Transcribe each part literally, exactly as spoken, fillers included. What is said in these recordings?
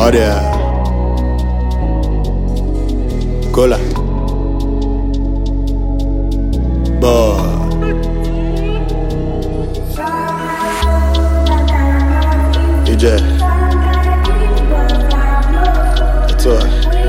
Audio Cola Boy D J That's all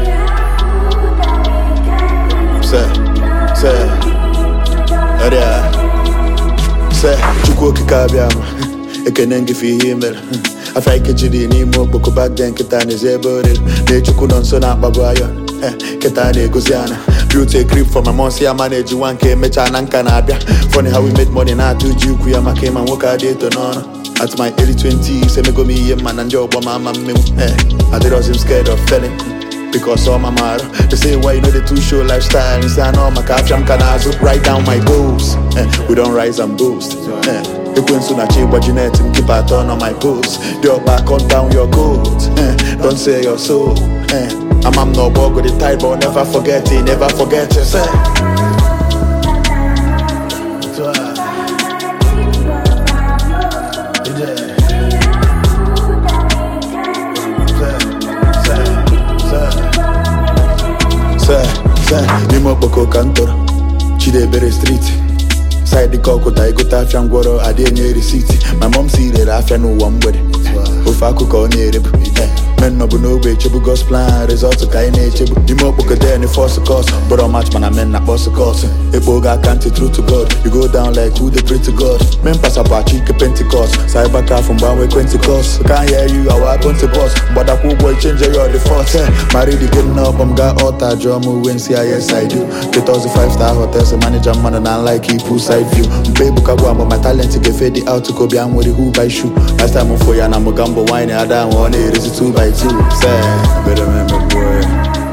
Say Say Audio Say Chukwu kikabiyama Ekene ngi fi himel After I catch you in more book back then, Ketani Zebori, Nature couldn't son up Babayan, Ketani Gosiana. Beauty grip for my mom, see I manage one K, Mechan and Canada. Funny how we made money now to Juku, Yama came and work out it on. At my early twenties, I go me a man and job, Mama. I did was him scared of failing. Because all my mother, they say why you know the two show lifestyle. It's an all my calf, I'm gonna write down my goals. We don't rise and boost. You couldn't soon achieve what you need to keep a turn on my post. Your back on down your coat. Eh, don't say your soul. Eh, I'm, I'm no bug with the type, but never forget it, never forget it. Say. Say, say, Nimo Boko Cantor, Chidebere Street. Side the coco, I go to Fangoro, I didn't hear the city. My mom see that I no one with it. If I could call near it, men no no way, Chibu Ghost plan, results of kind nature. The more book there and force a course, but how much man I mean, not boss a course. If Boga can't true to God, you go down like who they pray to God. Men pass up a cheek Pentecost, cyber car from Banway Pentecost. Can't hear you, I want to boss, but a cool boy change your the force. Married the getting up, I'm got all that drama when C I S I do. Get us the five star hotels, the manager man, and I like he pull side view. Baby, but my talent to get fed out to go beyond with the who by shoe. Last time I'm for you and I'm a gamble wine, I don't want it, it's a two by two. Say, better remember, boy.